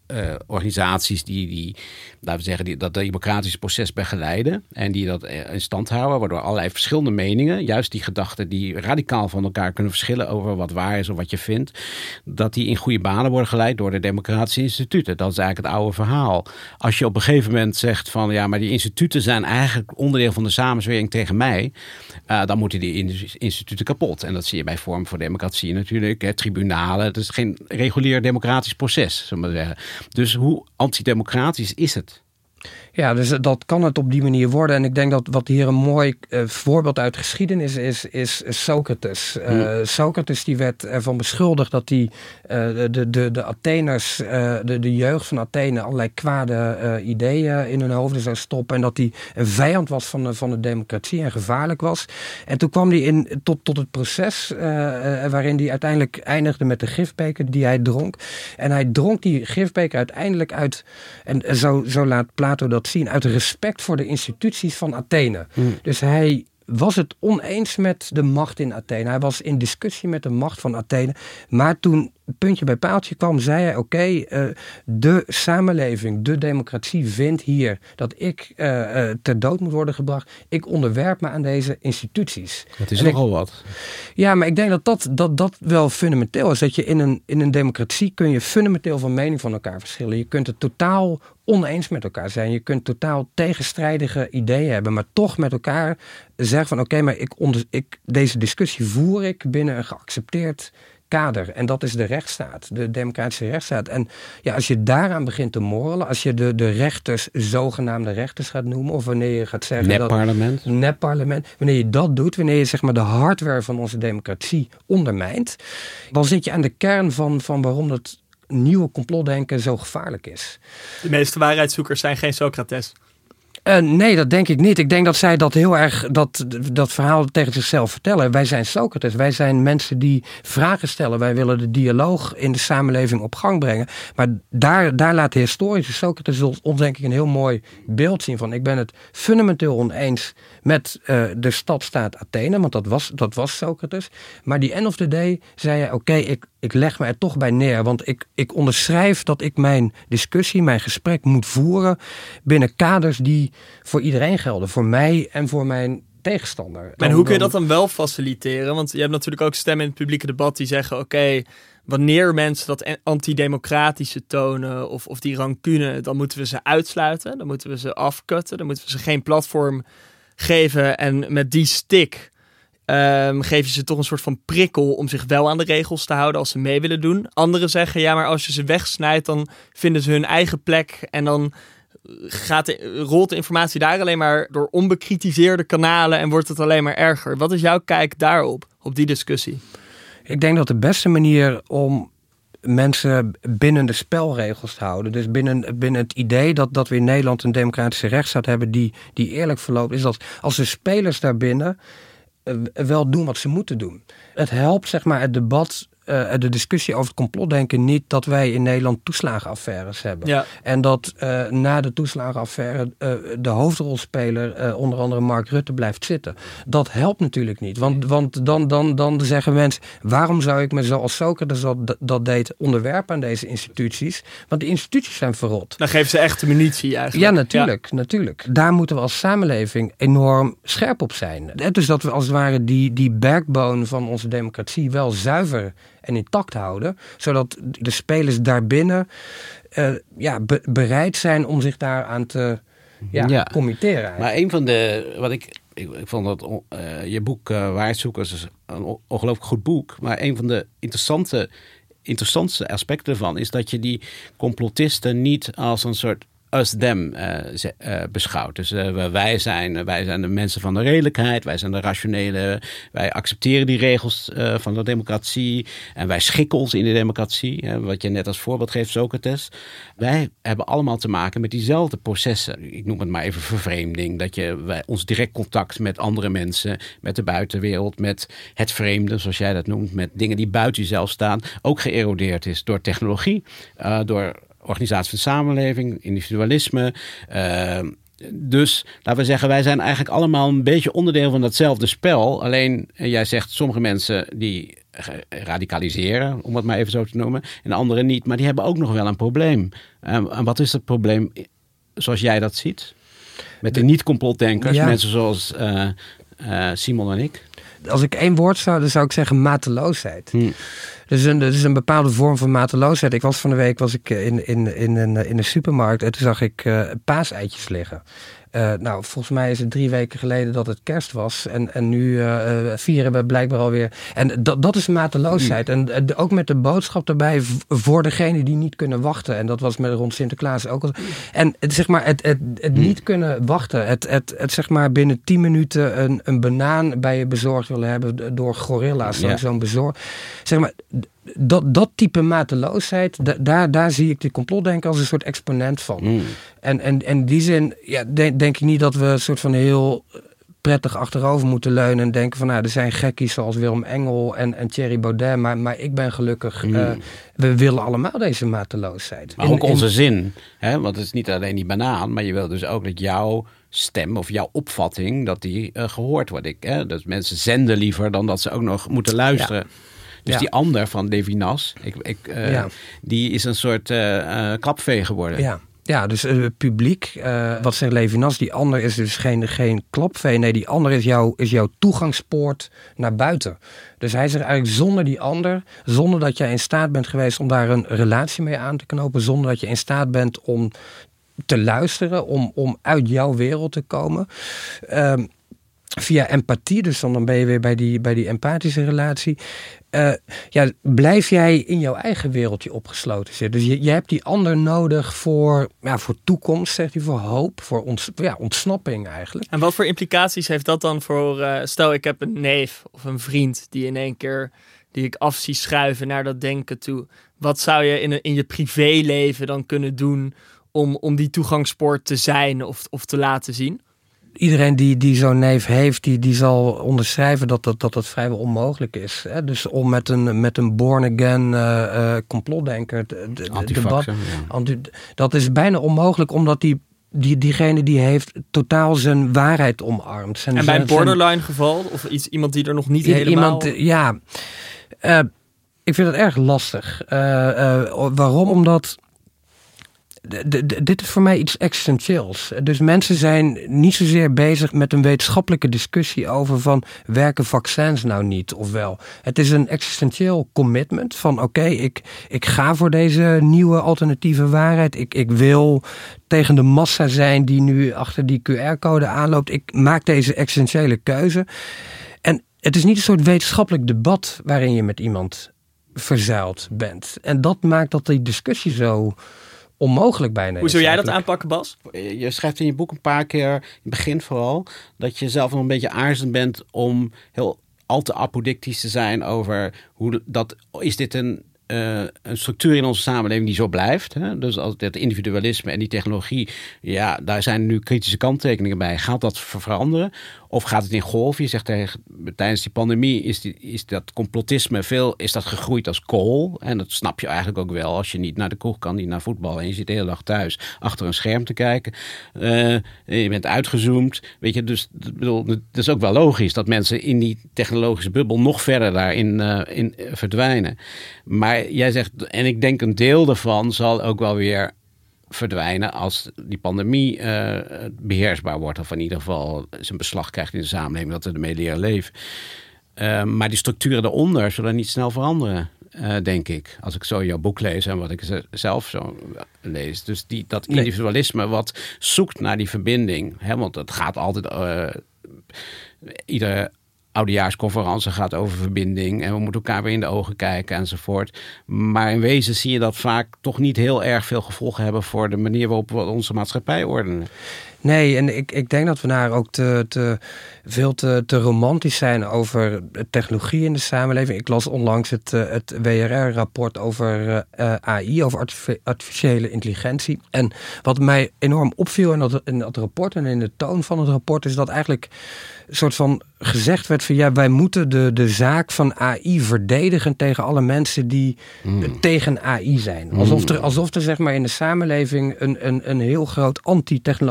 uh, organisaties die, die, laten we zeggen, die, dat democratische proces begeleiden en die dat in stand houden, waardoor allerlei verschillende meningen, juist die gedachten die radicaal van elkaar kunnen verschillen over wat waar is of wat je vindt, dat die in goede banen worden geleid door de democratische instituten. Dat is eigenlijk het oude verhaal. Als je op een gegeven moment zegt van ja, maar die instituten zijn eigenlijk onderdeel van de samenzwering tegen mij, uh, dan moeten die instituten kapot. En dat zie je bij Forum voor Democratie natuurlijk, hè, tribunalen. Het is geen regulier democratisch proces, zullen we maar zeggen. Dus hoe antidemocratisch is het? Ja, dus dat kan het op die manier worden. En ik denk dat wat hier een mooi uh, voorbeeld uit geschiedenis is, is Socrates. Uh, hmm. Socrates die werd ervan beschuldigd dat hij uh, de, de, de Atheners, uh, de, de jeugd van Athene, allerlei kwade uh, ideeën in hun hoofden zou stoppen. En dat hij een vijand was van de, van de democratie en gevaarlijk was. En toen kwam hij in, tot, tot het proces uh, uh, waarin hij uiteindelijk eindigde met de gifbeker die hij dronk. En hij dronk die gifbeker uiteindelijk uit, en zo, zo laat Plato dat zien, uit respect voor de instituties van Athene. Hmm. Dus hij was het oneens met de macht in Athene. Hij was in discussie met de macht van Athene. Maar toen het puntje bij paaltje kwam, zei hij, oké, okay, uh, de samenleving, de democratie vindt hier dat ik uh, uh, ter dood moet worden gebracht. Ik onderwerp me aan deze instituties. Dat is nogal wat. Ja, maar ik denk dat dat, dat dat wel fundamenteel is. Dat je in een, in een democratie kun je fundamenteel van mening van elkaar verschillen. Je kunt het totaal oneens met elkaar zijn. Je kunt totaal tegenstrijdige ideeën hebben, maar toch met elkaar zeggen van oké, okay, maar ik onder, ik, deze discussie voer ik binnen een geaccepteerd kader. En dat is de rechtsstaat, de democratische rechtsstaat. En ja, als je daaraan begint te morrelen, als je de, de rechters, zogenaamde rechters gaat noemen, of wanneer je gaat zeggen Nep-parlement. dat... Nep-parlement. Wanneer je dat doet, wanneer je zeg maar de hardware van onze democratie ondermijnt, dan zit je aan de kern van, van waarom dat nieuwe complotdenken zo gevaarlijk is. De meeste waarheidszoekers zijn geen Socrates. Uh, nee, dat denk ik niet. Ik denk dat zij dat heel erg, dat, dat verhaal tegen zichzelf vertellen. Wij zijn Socrates. Wij zijn mensen die vragen stellen. Wij willen de dialoog in de samenleving op gang brengen. Maar daar, daar laat de historische Socrates ons denk ik een heel mooi beeld zien van. Ik ben het fundamenteel oneens met uh, de stadstaat Athene. Want dat was, dat was Socrates. Maar die end of the day zei hij, oké, okay, ik, ik leg me er toch bij neer. Want ik, ik onderschrijf dat ik mijn discussie, mijn gesprek moet voeren binnen kaders die voor iedereen gelden. Voor mij en voor mijn tegenstander. En hoe kun je dat dan wel faciliteren? Want je hebt natuurlijk ook stemmen in het publieke debat die zeggen, oké, okay, wanneer mensen dat antidemocratische tonen of, of die rancune, dan moeten we ze uitsluiten. Dan moeten we ze afkutten. Dan moeten we ze geen platform geven. En met die stick Um, geef je ze toch een soort van prikkel om zich wel aan de regels te houden als ze mee willen doen. Anderen zeggen, ja, maar als je ze wegsnijdt, dan vinden ze hun eigen plek en dan gaat de, rolt de informatie daar alleen maar door onbekritiseerde kanalen en wordt het alleen maar erger. Wat is jouw kijk daarop, op die discussie? Ik denk dat de beste manier om mensen binnen de spelregels te houden, dus binnen, binnen het idee dat, dat we in Nederland een democratische rechtsstaat hebben die, die eerlijk verloopt, is dat als de spelers daarbinnen wel doen wat ze moeten doen. Het helpt, zeg maar, het debat, uh, de discussie over het complotdenken niet dat wij in Nederland toeslagenaffaires hebben. Ja. En dat uh, na de toeslagenaffaire uh, de hoofdrolspeler, uh, onder andere Mark Rutte, blijft zitten. Dat helpt natuurlijk niet. Want, want dan, dan, dan zeggen mensen, waarom zou ik me zoals Socrates dat, dat deed onderwerpen aan deze instituties? Want de instituties zijn verrot. Dan geven ze echt de munitie eigenlijk. Ja, natuurlijk, ja. natuurlijk. Daar moeten we als samenleving enorm scherp op zijn. Dus dat we als het ware die, die backbone van onze democratie wel zuiver en intact houden, zodat de spelers daarbinnen uh, ja, be- bereid zijn om zich daaraan te ja, ja. committeren. Eigenlijk. Maar een van de, wat ik, ik, ik vond dat uh, je boek uh, Waarheidszoekers is een ongelooflijk goed boek, maar een van de interessante, interessantste aspecten ervan is dat je die complotisten niet als een soort us-them uh, uh, beschouwt. Dus uh, wij, zijn, wij zijn de mensen van de redelijkheid, wij zijn de rationele, wij accepteren die regels uh, van de democratie en wij schikken ons in de democratie. Uh, wat je net als voorbeeld geeft, Socrates. Wij hebben allemaal te maken met diezelfde processen. Ik noem het maar even vervreemding. Dat je wij, ons direct contact met andere mensen, met de buitenwereld, met het vreemde, zoals jij dat noemt, met dingen die buiten jezelf staan, ook geërodeerd is door technologie, uh, door organisatie van de samenleving, individualisme. Uh, dus, laten we zeggen, wij zijn eigenlijk allemaal een beetje onderdeel van datzelfde spel. Alleen, jij zegt, sommige mensen die radicaliseren, om het maar even zo te noemen. En anderen niet, maar die hebben ook nog wel een probleem. Um, en wat is het probleem zoals jij dat ziet? Met de niet-complotdenkers, ja. mensen zoals uh, uh, Simon en ik. Als ik één woord zou, dan zou ik zeggen mateloosheid. Hmm. Dus een, dus een bepaalde vorm van mateloosheid. Ik was van de week was ik in, in, in, een, in een supermarkt en toen zag ik uh, paaseitjes liggen. Uh, nou, volgens mij is het drie weken geleden dat het kerst was. En, en nu uh, vieren we blijkbaar alweer. En dat, dat is mateloosheid. En uh, ook met de boodschap erbij v- voor degenen die niet kunnen wachten. En dat was met rond Sinterklaas ook al. En het, zeg maar, het, het, het niet kunnen wachten. Het, het, het zeg maar binnen tien minuten een, een banaan bij je bezorgd willen hebben door gorilla's. Ja. Zo'n bezorg. Zeg maar. Dat, dat type mateloosheid, da, daar, daar zie ik de complotdenken als een soort exponent van. Mm. En, en, en in die zin ja, denk, denk ik niet dat we een soort van heel prettig achterover moeten leunen en denken van nou, er zijn gekkies zoals Willem Engel en, en Thierry Baudet, maar, maar ik ben gelukkig. Mm. Uh, we willen allemaal deze mateloosheid. Maar in, ook onze in, zin, hè? Want het is niet alleen die banaan, maar je wil dus ook dat jouw stem of jouw opvatting, dat die uh, gehoord wordt. Ik, hè? Dat mensen zenden liever dan dat ze ook nog moeten luisteren. Ja. Dus ja. die ander van Levinas, ik, ik, uh, ja. die is een soort uh, uh, klapvee geworden. Ja. Ja, dus uh, publiek, uh, wat zegt Levinas, die ander is dus geen, geen klapvee. Nee, die ander is, jou, is jouw toegangspoort naar buiten. Dus hij zegt eigenlijk zonder die ander, zonder dat jij in staat bent geweest om daar een relatie mee aan te knopen, zonder dat je in staat bent om te luisteren, om, om uit jouw wereld te komen. Um, Via empathie, dus dan ben je weer bij die, bij die empathische relatie. Uh, ja, blijf jij in jouw eigen wereldje opgesloten zitten. Dus je, je hebt die ander nodig voor, ja, voor toekomst, zegt hij, voor hoop, voor ont, ja, ontsnapping eigenlijk. En wat voor implicaties heeft dat dan voor, uh, stel ik heb een neef of een vriend die in één keer, die ik af zie schuiven naar dat denken toe. Wat zou je in, in je privéleven dan kunnen doen om, om die toegangspoort te zijn of, of te laten zien? Iedereen die, die zo'n neef heeft, die, die zal onderschrijven dat dat, dat dat vrijwel onmogelijk is. Hè? Dus om met een, met een born-again uh, uh, complotdenker de, de, debat, ja. anti, dat is bijna onmogelijk, omdat die, die, diegene die heeft totaal zijn waarheid omarmt. Zijn, en bij een zijn, borderline zijn, geval? Of iets, iemand die er nog niet i- helemaal... Iemand, ja, uh, ik vind het erg lastig. Uh, uh, waarom? Omdat... De, de, de, dit is voor mij iets existentieels. Dus mensen zijn niet zozeer bezig met een wetenschappelijke discussie over van werken vaccins nou niet of wel. Het is een existentieel commitment van oké, okay, ik, ik ga voor deze nieuwe alternatieve waarheid. Ik, ik wil tegen de massa zijn die nu achter die Q R-code aanloopt. Ik maak deze existentiële keuze. En het is niet een soort wetenschappelijk debat waarin je met iemand verzuild bent. En dat maakt dat die discussie zo onmogelijk bijna. Hoe zou jij dat aanpakken, Bas? Je schrijft in je boek een paar keer, in het begin vooral, dat je zelf nog een beetje aarzelend bent om heel al te apodictisch te zijn over hoe dat, is dit een, uh, een structuur in onze samenleving die zo blijft. Hè? Dus als het individualisme en die technologie, ja, daar zijn nu kritische kanttekeningen bij. Gaat dat veranderen? Of gaat het in golven? Je zegt tegen, tijdens die pandemie is, die, is dat complotisme veel, is dat gegroeid als kool. En dat snap je eigenlijk ook wel als je niet naar de kroeg kan, niet naar voetbal. En je zit de hele dag thuis achter een scherm te kijken. Uh, je bent uitgezoomd. Weet je, dus bedoel, het is ook wel logisch dat mensen in die technologische bubbel nog verder daarin uh, in, uh, verdwijnen. Maar jij zegt, en ik denk een deel daarvan zal ook wel weer verdwijnen als die pandemie uh, beheersbaar wordt, of in ieder geval zijn beslag krijgt in de samenleving, dat we ermee leren leven. Uh, maar die structuren daaronder zullen niet snel veranderen, uh, denk ik. Als ik zo jouw boek lees en wat ik zelf zo lees. Dus die, dat individualisme wat zoekt naar die verbinding. Hè, want het gaat altijd Uh, iedere oudejaarsconferentie gaat over verbinding en we moeten elkaar weer in de ogen kijken enzovoort. Maar in wezen zie je dat vaak toch niet heel erg veel gevolgen hebben voor de manier waarop we onze maatschappij ordenen. Nee, en ik, ik denk dat we daar ook te, te veel te, te romantisch zijn over technologie in de samenleving. Ik las onlangs het, het W R R-rapport over uh, A I, over artific- artificiële intelligentie. En wat mij enorm opviel in dat, in dat rapport en in de toon van het rapport is dat eigenlijk een soort van gezegd werd van ja, wij moeten de, de zaak van A I verdedigen tegen alle mensen die mm. tegen A I zijn. Alsof er, alsof er zeg maar in de samenleving een, een, een heel groot anti-technologisch kamp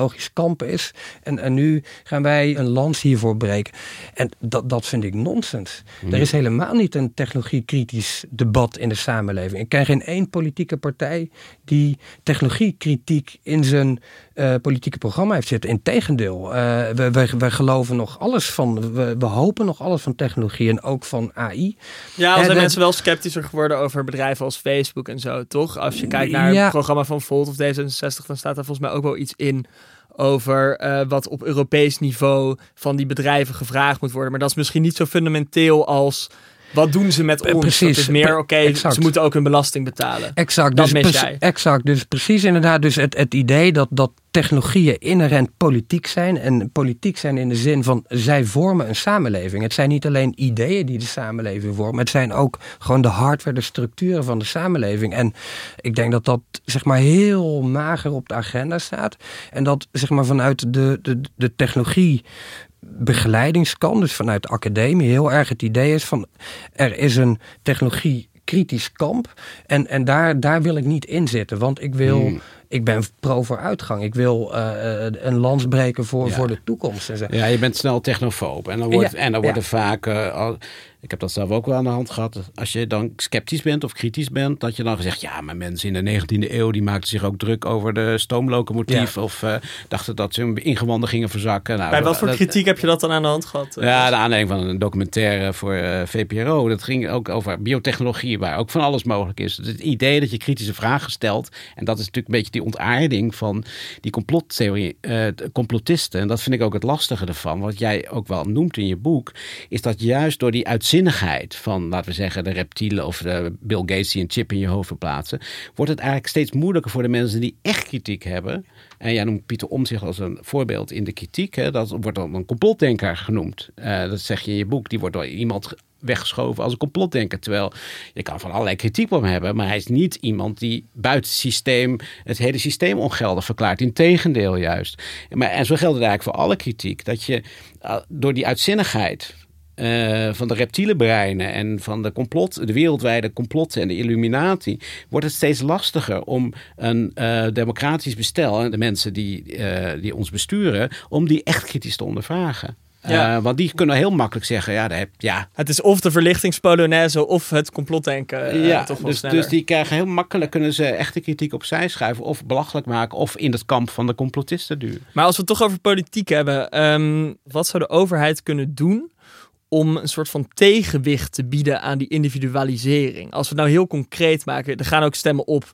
kamp is. En, en nu gaan wij een lans hiervoor breken. En dat, dat vind ik nonsens. Hmm. Er is helemaal niet een technologie-kritisch debat in de samenleving. Ik ken geen één politieke partij die technologiekritiek in zijn uh, politieke programma heeft zitten. Integendeel, uh, we, we, we geloven nog alles van, we, we hopen nog alles van technologie en ook van A I. Ja, al zijn uh, mensen wel sceptischer geworden over bedrijven als Facebook en zo, toch? Als je kijkt naar ja. het programma van Volt of D zesenzestig, dan staat daar volgens mij ook wel iets in over uh, wat op Europees niveau van die bedrijven gevraagd moet worden. Maar dat is misschien niet zo fundamenteel als wat doen ze met ons? Precies. Dat is meer, oké, okay, ze moeten ook hun belasting betalen. Exact. Dat dus mis pre- jij. Exact. Dus precies inderdaad dus het, het idee dat, dat technologieën inherent politiek zijn. En politiek zijn in de zin van zij vormen een samenleving. Het zijn niet alleen ideeën die de samenleving vormen. Het zijn ook gewoon de hardware, de structuren van de samenleving. En ik denk dat dat zeg maar heel mager op de agenda staat. En dat zeg maar vanuit de, de, de technologie begeleidingskant, dus vanuit de academie, heel erg het idee is van er is een technologie kritisch kamp en, en daar, daar wil ik niet in zitten, want ik wil hmm. ik ben pro vooruitgang. Ik wil uh, een lans breken voor, ja. voor de toekomst. En zo. Ja, je bent snel technofoob en dan wordt, ja. en dan wordt ja. er vaak uh, al, ik heb dat zelf ook wel aan de hand gehad. Als je dan sceptisch bent of kritisch bent, dat je dan zegt, ja, maar mensen in de negentiende eeuw die maakten zich ook druk over de stoomlocomotief ja. of uh, dachten dat ze hun ingewanden gingen verzakken. Nou, Bij wat voor dat, kritiek heb je dat dan aan de hand gehad? Ja, de aanleiding van een documentaire voor uh, V P R O. Dat ging ook over biotechnologie, waar ook van alles mogelijk is. Het idee dat je kritische vragen stelt, en dat is natuurlijk een beetje die ontaarding van die complottheorie, uh, complotisten. En dat vind ik ook het lastige ervan. Wat jij ook wel noemt in je boek, is dat juist door die uitzinnigheid van, laten we zeggen, de reptielen of de Bill Gates die een chip in je hoofd verplaatsen, wordt het eigenlijk steeds moeilijker voor de mensen die echt kritiek hebben. En jij noemt Pieter Omtzigt als een voorbeeld in de kritiek. Hè? Dat wordt dan een complotdenker genoemd. Uh, dat zeg je in je boek. Die wordt door iemand weggeschoven als een complotdenker. Terwijl je kan van allerlei kritiek op hem hebben, maar hij is niet iemand die buiten het systeem het hele systeem ongeldig verklaart. Integendeel juist. Maar, en zo geldt het eigenlijk voor alle kritiek. Dat je uh, door die uitzinnigheid Uh, van de reptiele breinen en van de complot, de wereldwijde complotten en de Illuminati, wordt het steeds lastiger om een uh, democratisch bestel en de mensen die, uh, die ons besturen, om die echt kritisch te ondervragen. Ja. Uh, want die kunnen heel makkelijk zeggen, ja, dat heb, ja. Het is of de verlichtingspolonaise of het complotdenken. Uh, ja, toch wel dus, sneller. dus die krijgen heel makkelijk, kunnen ze echte kritiek opzij schuiven of belachelijk maken of in het kamp van de complotisten duwen. Maar als we het toch over politiek hebben, um, wat zou de overheid kunnen doen om een soort van tegenwicht te bieden aan die individualisering? Als we het nou heel concreet maken, er gaan ook stemmen op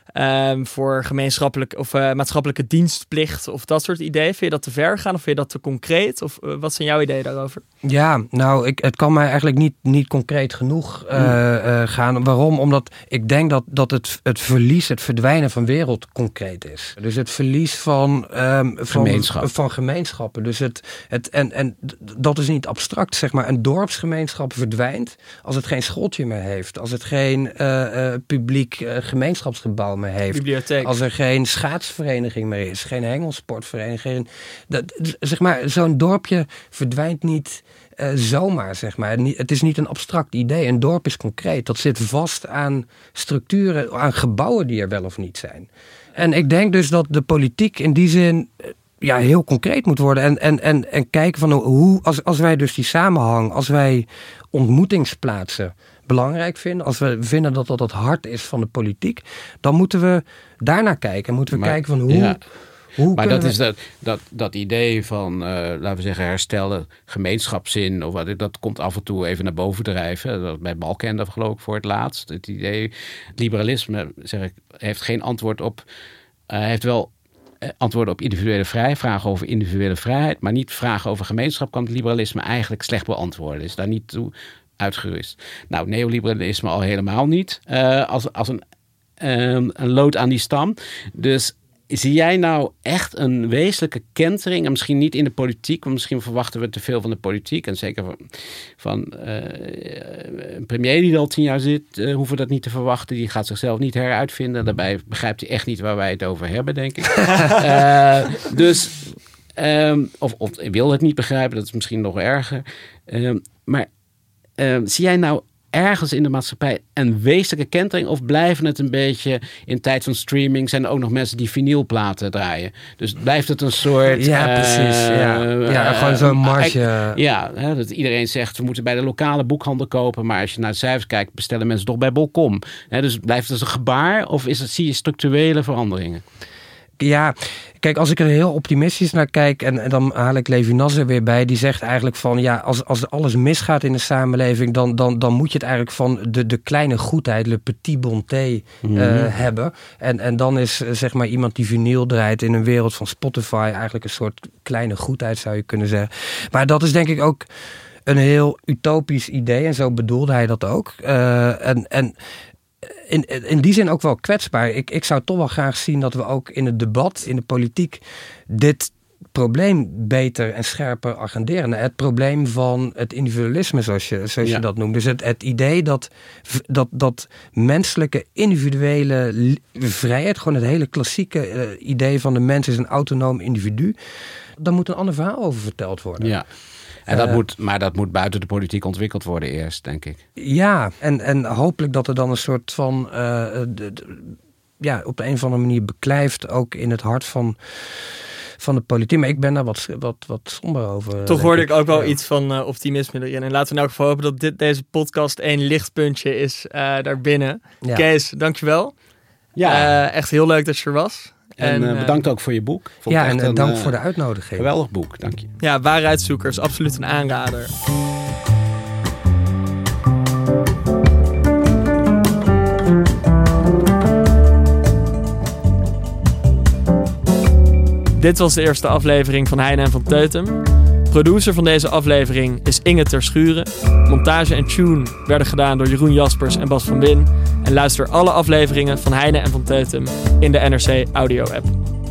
um, voor gemeenschappelijk of uh, maatschappelijke dienstplicht of dat soort ideeën. Vind je dat te ver gaan of vind je dat te concreet? Of uh, wat zijn jouw ideeën daarover? Ja, nou, ik, het kan mij eigenlijk niet, niet concreet genoeg uh, uh, gaan. Waarom? Omdat ik denk dat, dat het, het verlies, het verdwijnen van wereld concreet is. Dus het verlies van, um, van, Gemeenschap. van gemeenschappen. Dus het, het, en, en dat is niet abstract, zeg maar. Een dorpsgemeenschap verdwijnt als het geen schooltje meer heeft. Als het geen uh, uh, publiek uh, gemeenschapsgebouw meer heeft. Bibliotheek. Als er geen schaatsvereniging meer is. Geen hengelsportvereniging. Dat, zeg maar, zo'n dorpje verdwijnt niet Uh, zomaar, zeg maar. Het is niet een abstract idee. Een dorp is concreet. Dat zit vast aan structuren, aan gebouwen die er wel of niet zijn. En ik denk dus dat de politiek in die zin ja, heel concreet moet worden. En, en, en, en kijken van hoe, als, als wij dus die samenhang, als wij ontmoetingsplaatsen belangrijk vinden, als we vinden dat dat het hart is van de politiek, dan moeten we daarnaar kijken. Moeten we maar, kijken van hoe... Ja. Hoe maar dat we... is dat, dat, dat idee van, uh, laten we zeggen, herstellen gemeenschapszin, of wat, dat komt af en toe even naar boven drijven. Dat bij Balkenende geloof ik voor het laatst. Het idee, liberalisme, zeg ik, heeft geen antwoord op, uh, heeft wel uh, antwoorden op individuele vrijheid, vragen over individuele vrijheid, maar niet vragen over gemeenschap kan het liberalisme eigenlijk slecht beantwoorden. Is daar niet toe uitgerust. Nou, neoliberalisme al helemaal niet, uh, als, als een, um, een lood aan die stam. Dus zie jij nou echt een wezenlijke kentering, en misschien niet in de politiek, want misschien verwachten we te veel van de politiek, en zeker van, van uh, een premier die al tien jaar zit, uh, hoeven we dat niet te verwachten. Die gaat zichzelf niet heruitvinden. Daarbij begrijpt hij echt niet waar wij het over hebben, denk ik. uh, dus, um, of, of wil het niet begrijpen, dat is misschien nog erger. Um, maar uh, zie jij nou ergens in de maatschappij een wezenlijke kentering? Of blijven het een beetje, in tijd van streaming zijn er ook nog mensen die vinylplaten draaien. Dus blijft het een soort... Ja, uh, precies. Ja, ja uh, gewoon zo'n marge. Uh, ja, hè, dat iedereen zegt, we moeten bij de lokale boekhandel kopen. Maar als je naar de cijfers kijkt, bestellen mensen toch bij bol punt com. Hè, dus blijft het een gebaar of is het, zie je structurele veranderingen? Ja, kijk, als ik er heel optimistisch naar kijk... en, en dan haal ik Levinas er weer bij... die zegt eigenlijk van... ja, als, als alles misgaat in de samenleving... dan, dan, dan moet je het eigenlijk van de, de kleine goedheid... le petit bonté mm-hmm. uh, hebben. En, en dan is zeg maar iemand die vinyl draait... in een wereld van Spotify... eigenlijk een soort kleine goedheid, zou je kunnen zeggen. Maar dat is denk ik ook... een heel utopisch idee... en zo bedoelde hij dat ook. Uh, en... en In, in die zin ook wel kwetsbaar. Ik, ik zou toch wel graag zien dat we ook in het debat, in de politiek, dit probleem beter en scherper agenderen. Het probleem van het individualisme, zoals je, zoals ja. je dat noemt. Dus het, het idee dat, dat, dat menselijke individuele vrijheid, gewoon het hele klassieke uh, idee van de mens is een autonoom individu, daar moet een ander verhaal over verteld worden. Ja. En dat uh, moet, maar dat moet buiten de politiek ontwikkeld worden eerst, denk ik. Ja, en, en hopelijk dat er dan een soort van... Uh, de, de, ja, op de een of andere manier beklijft... ook in het hart van, van de politiek. Maar ik ben daar wat, wat, wat somber over. Toch hoorde ik, ik ook wel ja. iets van uh, optimisme erin. En laten we in elk geval hopen dat dit, deze podcast één lichtpuntje is uh, daarbinnen. Ja. Kees, dankjewel. Ja. Uh, echt heel leuk dat je er was. En, en uh, bedankt ook voor je boek. Vond ja, en een, dank uh, voor de uitnodiging. Geweldig boek, dank je. Ja, Waarheidszoekers, absoluut een aanrader. Dit was de eerste aflevering van Heine en van Teutem. Producer van deze aflevering is Inge Terschuren. Montage en tune werden gedaan door Jeroen Jaspers en Bas van Win. En luister alle afleveringen van Heine en van Teutem in de N R C Audio app.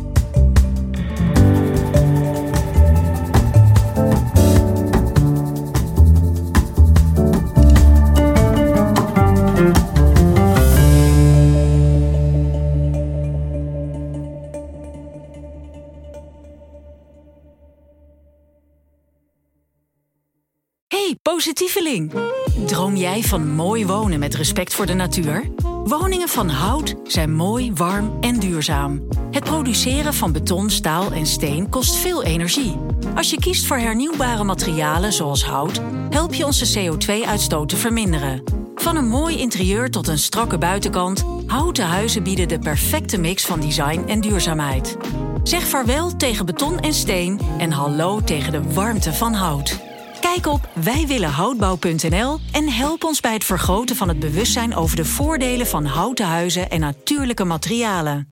Positieveling. Droom jij van mooi wonen met respect voor de natuur? Woningen van hout zijn mooi, warm en duurzaam. Het produceren van beton, staal en steen kost veel energie. Als je kiest voor hernieuwbare materialen zoals hout, help je onze C O twee uitstoot te verminderen. Van een mooi interieur tot een strakke buitenkant, houten huizen bieden de perfecte mix van design en duurzaamheid. Zeg vaarwel tegen beton en steen en hallo tegen de warmte van hout. Kijk op wij willen houtbouw punt n l en help ons bij het vergroten van het bewustzijn over de voordelen van houten huizen en natuurlijke materialen.